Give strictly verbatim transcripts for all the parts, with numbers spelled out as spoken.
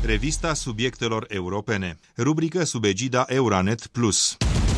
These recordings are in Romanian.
Revista subiectelor europene. Rubrică sub egida Euranet Plus.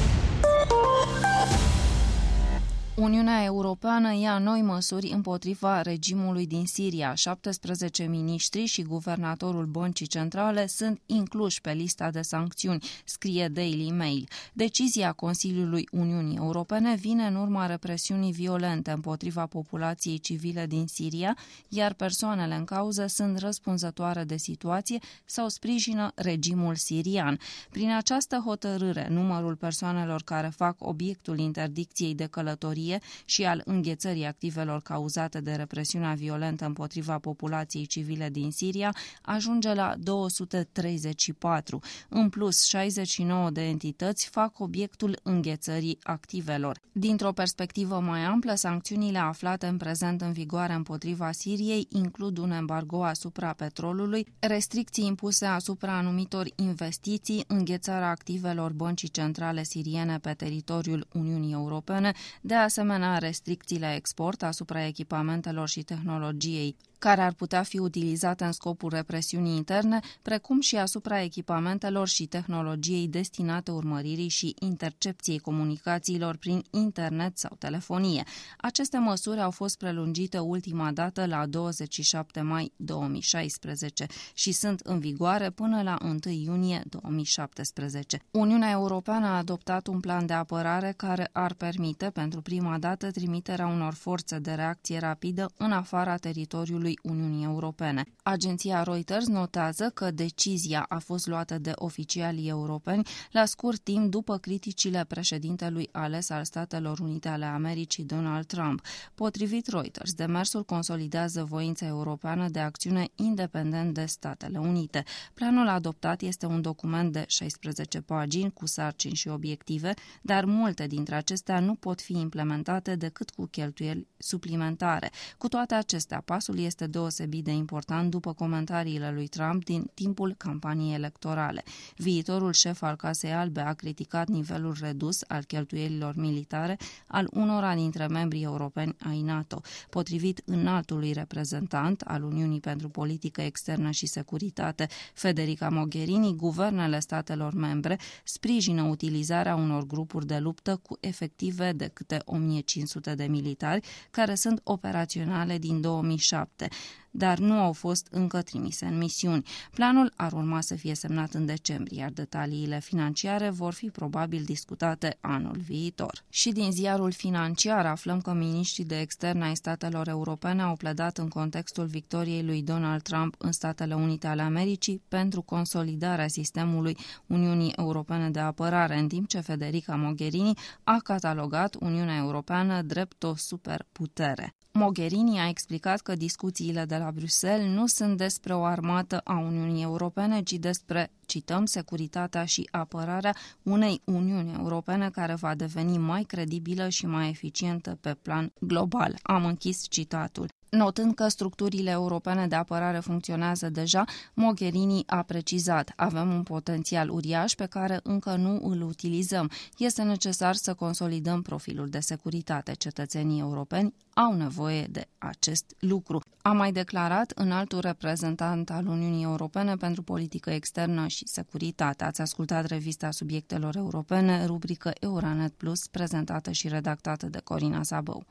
Uniunea Europeană ia noi măsuri împotriva regimului din Siria. șaptesprezece miniștri și guvernatorul Băncii Centrale sunt incluși pe lista de sancțiuni, scrie Daily Mail. Decizia Consiliului Uniunii Europene vine în urma represiunii violente împotriva populației civile din Siria, iar persoanele în cauză sunt răspunzătoare de situație sau sprijină regimul sirian. Prin această hotărâre, numărul persoanelor care fac obiectul interdicției de călătorie și al înghețării activelor cauzate de represiunea violentă împotriva populației civile din Siria ajunge la două sute treizeci și patru. În plus, șaizeci și nouă de entități fac obiectul înghețării activelor. Dintr-o perspectivă mai amplă, sancțiunile aflate în prezent în vigoare împotriva Siriei includ un embargo asupra petrolului, restricții impuse asupra anumitor investiții, înghețarea activelor Băncii Centrale Siriene pe teritoriul Uniunii Europene, de asemenea restricții la export asupra echipamentelor și tehnologiei care ar putea fi utilizate în scopul represiunii interne, precum și asupra echipamentelor și tehnologiei destinate urmăririi și intercepției comunicațiilor prin internet sau telefonie. Aceste măsuri au fost prelungite ultima dată la douăzeci și șapte mai două mii șaisprezece și sunt în vigoare până la întâi iunie două mii șaptesprezece. Uniunea Europeană a adoptat un plan de apărare care ar permite pentru prima dată trimiterea unor forțe de reacție rapidă în afara teritoriului Uniunii Europene. Agenția Reuters notează că decizia a fost luată de oficialii europeni la scurt timp după criticile președintelui ales al Statelor Unite ale Americii, Donald Trump. Potrivit Reuters, demersul consolidează voința europeană de acțiune independent de Statele Unite. Planul adoptat este un document de șaisprezece pagini cu sarcini și obiective, dar multe dintre acestea nu pot fi implementate decât cu cheltuieli suplimentare. Cu toate acestea, pasul este deosebit de important după comentariile lui Trump din timpul campaniei electorale. Viitorul șef al Casei Albe a criticat nivelul redus al cheltuielilor militare al unora dintre membrii europeni ai NATO. Potrivit înaltului reprezentant al Uniunii pentru Politică Externă și Securitate, Federica Mogherini, guvernele statelor membre sprijină utilizarea unor grupuri de luptă cu efective de câte o mie cinci sute de militari care sunt operaționale din două mii șapte. Dar nu au fost încă trimise în misiuni. Planul ar urma să fie semnat în decembrie, iar detaliile financiare vor fi probabil discutate anul viitor. Și din ziarul Financiar aflăm că miniștrii de externe ai statelor europene au pledat în contextul victoriei lui Donald Trump în Statele Unite ale Americii pentru consolidarea sistemului Uniunii Europene de apărare, în timp ce Federica Mogherini a catalogat Uniunea Europeană drept o superputere. Mogherini a explicat că discuțiile de la Bruxelles nu sunt despre o armată a Uniunii Europene, ci despre, cităm, securitatea și apărarea unei Uniuni Europene care va deveni mai credibilă și mai eficientă pe plan global. Am închis citatul. Notând că structurile europene de apărare funcționează deja, Mogherini a precizat: avem un potențial uriaș pe care încă nu îl utilizăm. Este necesar să consolidăm profilul de securitate. Cetățenii europeni au nevoie de acest lucru. A mai declarat înaltul reprezentant al Uniunii Europene pentru Politică Externă și Securitate. Ați ascultat revista subiectelor europene, rubrică Euranet Plus, prezentată și redactată de Corina Zabău.